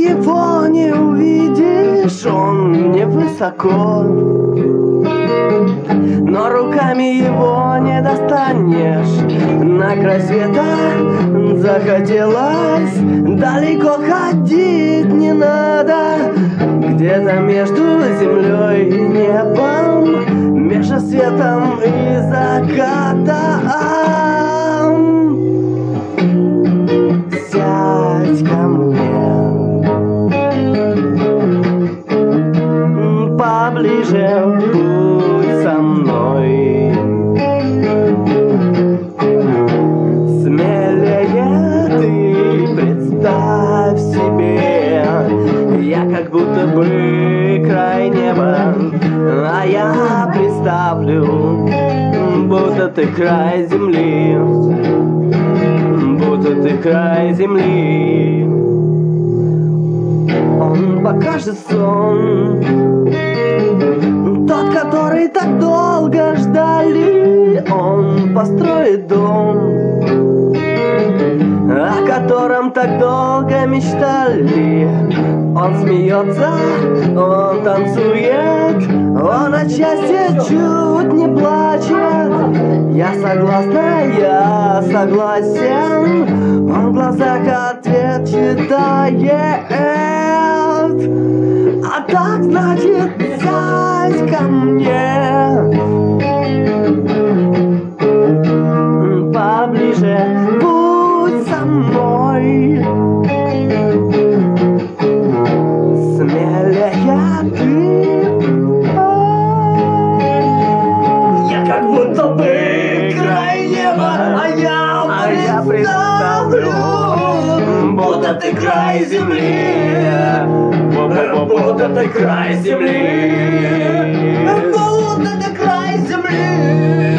его не увидишь, он невысоко, но руками его не достанешь. На край света захотелось, далеко ходить не надо. Где-то между землей и небом, между светом и закатом. Сядь ко мне поближе, будь со мной. Смелее ты представь себе, я как будто бы край неба, а я представлю, будто ты край земли, будто ты край земли. Он покажет сон, тот, который так долго ждали. Он построит дом, о котором так долго мечтали. Он смеется, он танцует, он от счастья чуть не плачет. Я согласна, я согласен, он в глазах ответ читает. А так значит, сядь ко мне поближе, будь со мной. Смелее ты. Я как будто бы край неба, а я представлю, будто ты край земли, будто ты край земли, будто ты край земли.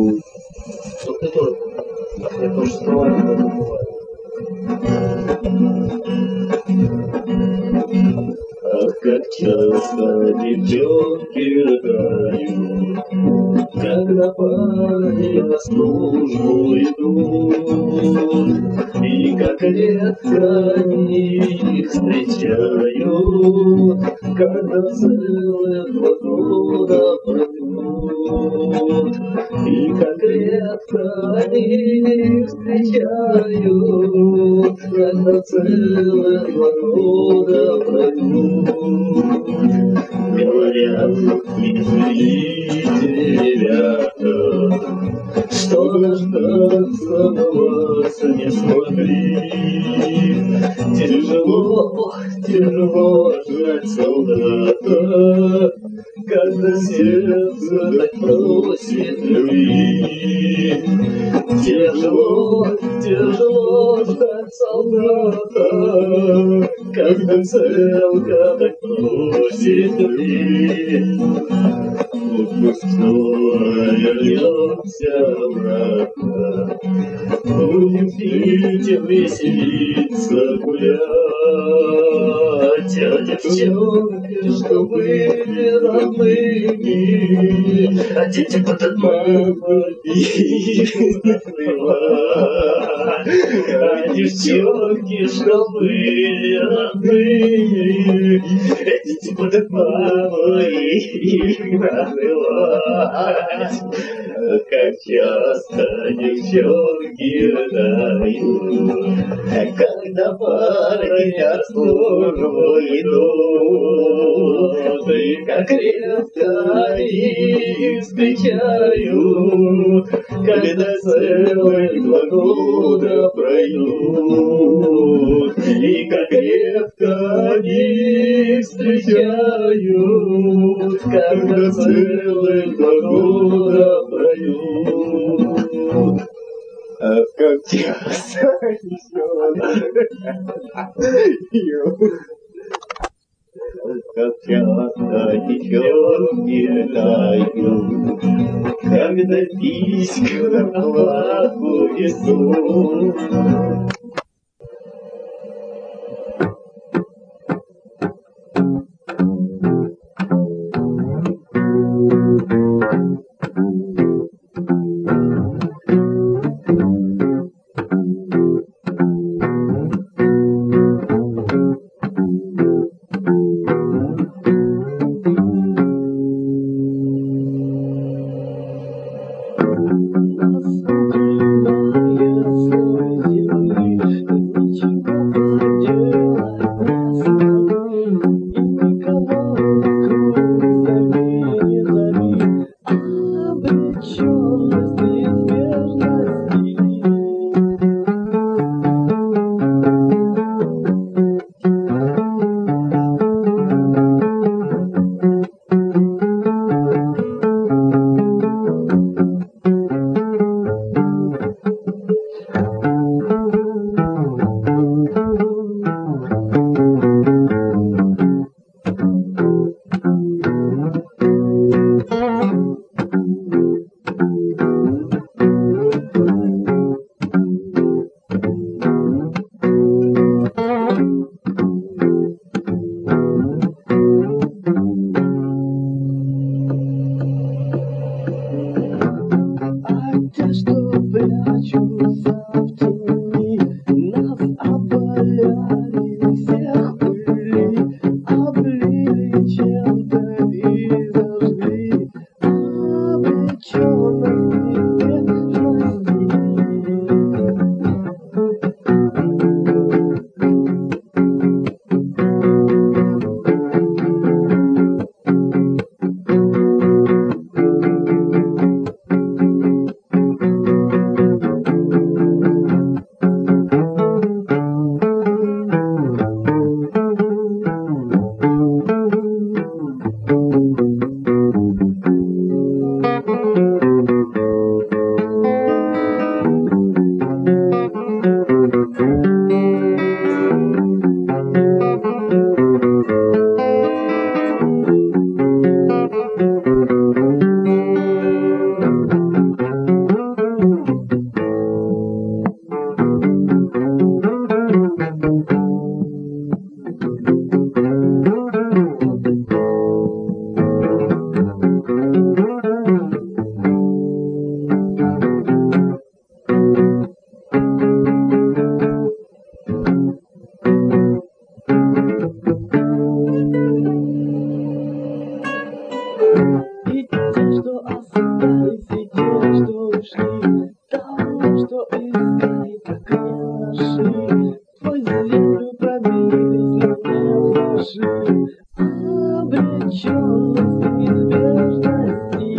Вот ты тоже. Я тоже слова не забываю. Ах, как часто девчонки рыдают, когда парни на службу идут, и как редко они их встречают, когда целых 2 года пройдут, и как редко они их встречают, когда целых 2 года пройдут. Говорят, извините, ребята, что дождаться вас не смогли. Тяжело, тяжело ждать солдата, когда сердце так просит любви. Тяжело, тяжело ждать солдата, когда целка так просит любви. Снова вернемся обратно, будем пить, веселиться, гулять. А девчонки, что были родными, а дети под мамой их накрывают. А девчонки, что были родными, а дети под мамой их накрывают. Как часто девчонки рыдают, когда парни на службу идут, и как редко они их встречают, когда целых 2 года пройдут, и как редко они их встречают, когда целых 2 года пройдут. Ах, как часто как часто девчонки рыдают, когда письку на плаху несут. что издали, как наши. Твой землю пробились души, обреченность неизбежности.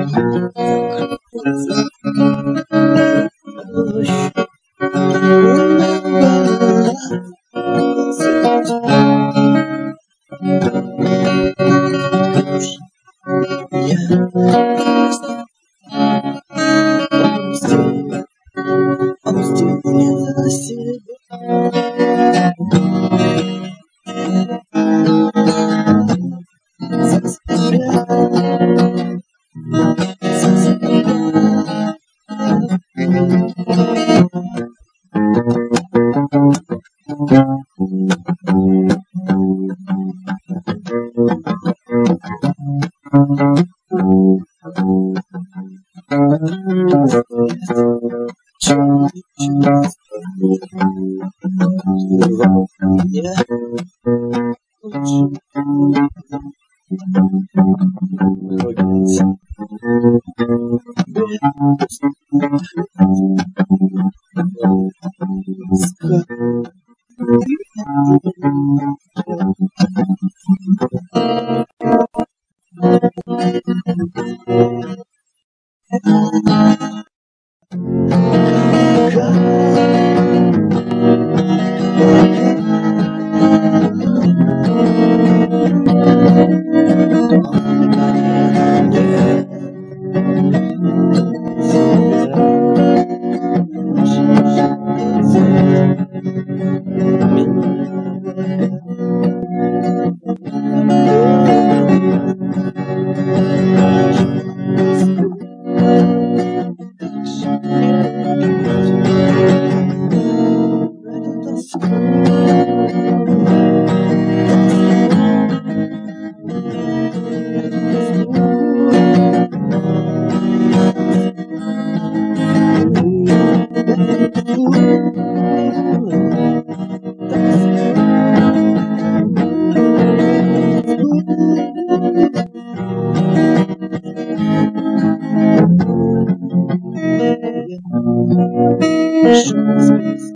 Space.